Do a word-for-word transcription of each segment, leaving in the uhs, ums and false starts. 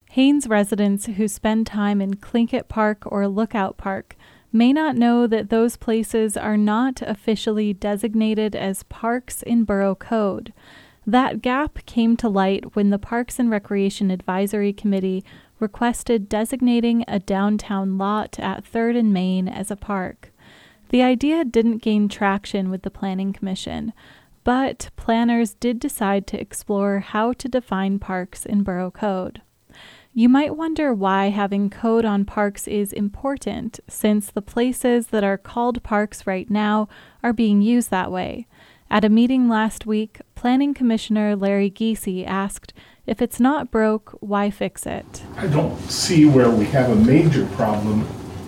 Haines residents who spend time in Tlingit Park or Lookout Park may not know that those places are not officially designated as parks in Borough Code. That gap came to light when the Parks and Recreation Advisory Committee requested designating a downtown lot at third and Main as a park. The idea didn't gain traction with the Planning Commission, but planners did decide to explore how to define parks in Borough Code. You might wonder why having code on parks is important, since the places that are called parks right now are being used that way. At a meeting last week, Planning Commissioner Larry Giese asked, if it's not broke, why fix it? I don't see where we have a major problem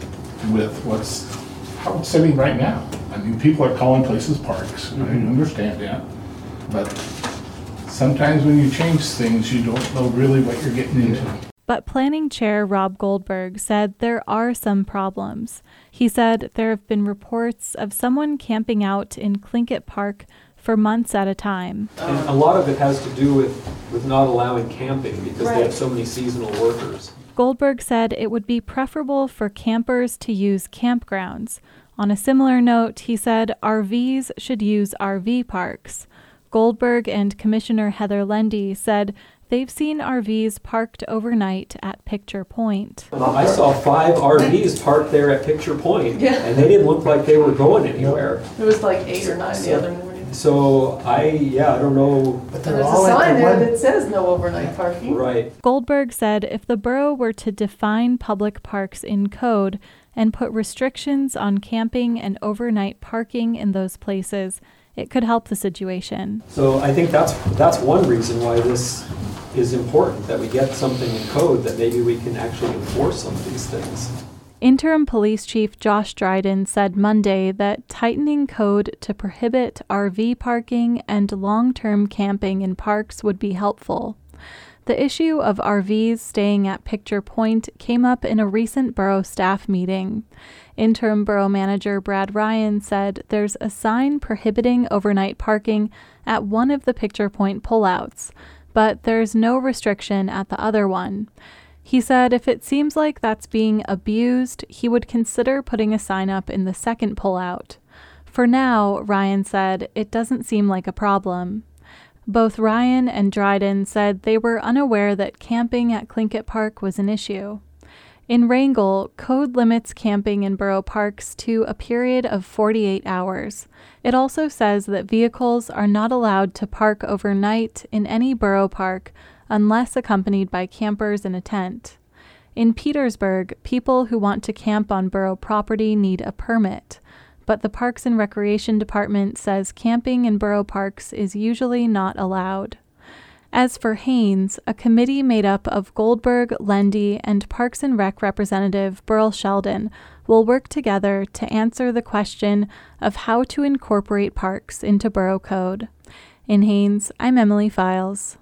with what's how it's sitting right now. I mean, people are calling places parks. Mm-hmm. I understand that. But sometimes when you change things, you don't know really what you're getting into. But Planning Chair Rob Goldberg said there are some problems. He said there have been reports of someone camping out in Tlingit Park for months at a time. And a lot of it has to do with, with not allowing camping because right. They have so many seasonal workers. Goldberg said it would be preferable for campers to use campgrounds. On a similar note, he said R Vs should use R V parks. Goldberg and Commissioner Heather Lendy said they've seen R Vs parked overnight at Picture Point. I saw five R Vs parked there at Picture Point, yeah. And they didn't look like they were going anywhere. It was like eight or nine so, the other morning. So I, yeah, I don't know. But there's a sign there that says no overnight parking. Right. Goldberg said if the borough were to define public parks in code and put restrictions on camping and overnight parking in those places, it could help the situation. So I think that's that's one reason why this is important, that we get something in code that maybe we can actually enforce some of these things. Interim Police Chief Josh Dryden said Monday that tightening code to prohibit R V parking and long-term camping in parks would be helpful. The issue of R Vs staying at Picture Point came up in a recent borough staff meeting. Interim Borough Manager Brad Ryan said there's a sign prohibiting overnight parking at one of the Picture Point pullouts, but there's no restriction at the other one. He said if it seems like that's being abused, he would consider putting a sign up in the second pullout. For now, Ryan said, it doesn't seem like a problem. Both Ryan and Dryden said they were unaware that camping at Tlingit Park was an issue. In Wrangell, code limits camping in borough parks to a period of forty-eight hours. It also says that vehicles are not allowed to park overnight in any borough park unless accompanied by campers in a tent. In Petersburg, people who want to camp on borough property need a permit, but the Parks and Recreation Department says camping in borough parks is usually not allowed. As for Haines, a committee made up of Goldberg, Lendy, and Parks and Rec Representative Burl Sheldon will work together to answer the question of how to incorporate parks into borough code. In Haines, I'm Emily Files.